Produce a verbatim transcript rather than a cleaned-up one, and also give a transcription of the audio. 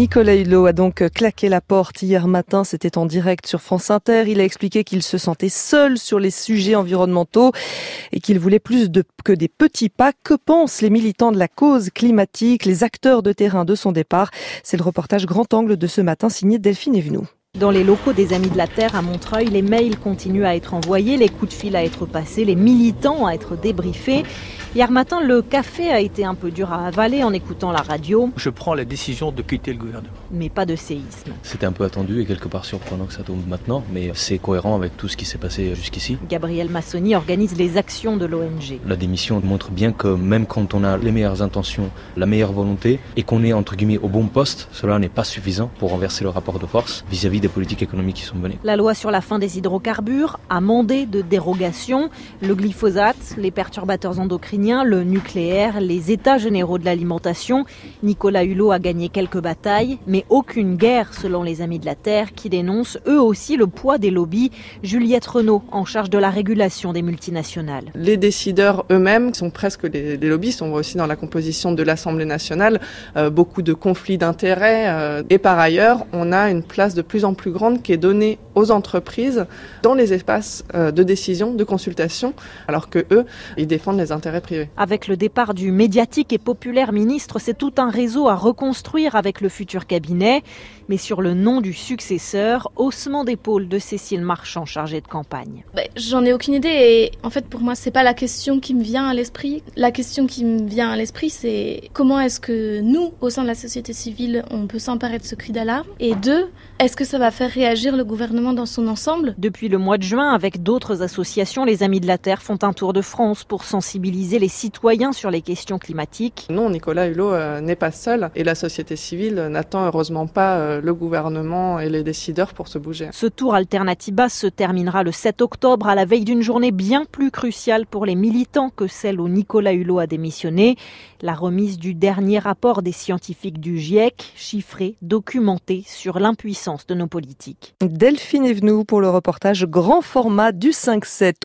Nicolas Hulot a donc claqué la porte hier matin, c'était en direct sur France Inter. Il a expliqué qu'il se sentait seul sur les sujets environnementaux et qu'il voulait plus de, que des petits pas. Que pensent les militants de la cause climatique, les acteurs de terrain de son départ? C'est le reportage Grand Angle de ce matin signé Delphine Evenou. Dans les locaux des Amis de la Terre à Montreuil, les mails continuent à être envoyés, les coups de fil à être passés, les militants à être débriefés. Hier matin, le café a été un peu dur à avaler en écoutant la radio. Je prends la décision de quitter le gouvernement. Mais pas de séisme. C'était un peu attendu et quelque part surprenant que ça tombe maintenant, mais c'est cohérent avec tout ce qui s'est passé jusqu'ici. Gabriel Massoni organise les actions de l'O N G. La démission montre bien que même quand on a les meilleures intentions, la meilleure volonté et qu'on est entre guillemets au bon poste, cela n'est pas suffisant pour renverser le rapport de force vis-à-vis des politiques économiques qui sont menées. La loi sur la fin des hydrocarbures, amendée de dérogation, le glyphosate, les perturbateurs endocriniens, le nucléaire, les états généraux de l'alimentation. Nicolas Hulot a gagné quelques batailles, mais aucune guerre selon les Amis de la Terre qui dénoncent eux aussi le poids des lobbies. Juliette Renaud, en charge de la régulation des multinationales. Les décideurs eux-mêmes sont presque les, les lobbyistes. On voit aussi dans la composition de l'Assemblée nationale euh, beaucoup de conflits d'intérêts. Euh, et par ailleurs, on a une place de plus en plus grande qui est donnée aux entreprises dans les espaces euh, de décision, de consultation, alors que eux, ils défendent les intérêts privés. Avec le départ du médiatique et populaire ministre, c'est tout un réseau à reconstruire avec le futur cabinet. Mais sur le nom du successeur, haussement d'épaule de Cécile Marchand, chargée de campagne. Bah, j'en ai aucune idée et en fait pour moi c'est pas la question qui me vient à l'esprit. La question qui me vient à l'esprit c'est comment est-ce que nous, au sein de la société civile, on peut s'emparer de ce cri d'alarme. Et deux, est-ce que ça va faire réagir le gouvernement dans son ensemble? Depuis le mois de juin, avec d'autres associations, les Amis de la Terre font un tour de France pour sensibiliser les citoyens sur les questions climatiques. Non, Nicolas Hulot euh, n'est pas seul et la société civile n'attend heureusement pas euh, le gouvernement et les décideurs pour se bouger. Ce tour Alternativa se terminera le sept octobre à la veille d'une journée bien plus cruciale pour les militants que celle où Nicolas Hulot a démissionné. La remise du dernier rapport des scientifiques du GIEC, chiffré, documenté sur l'impuissance de nos politiques. Delphine Evenou pour le reportage grand format du cinq sept.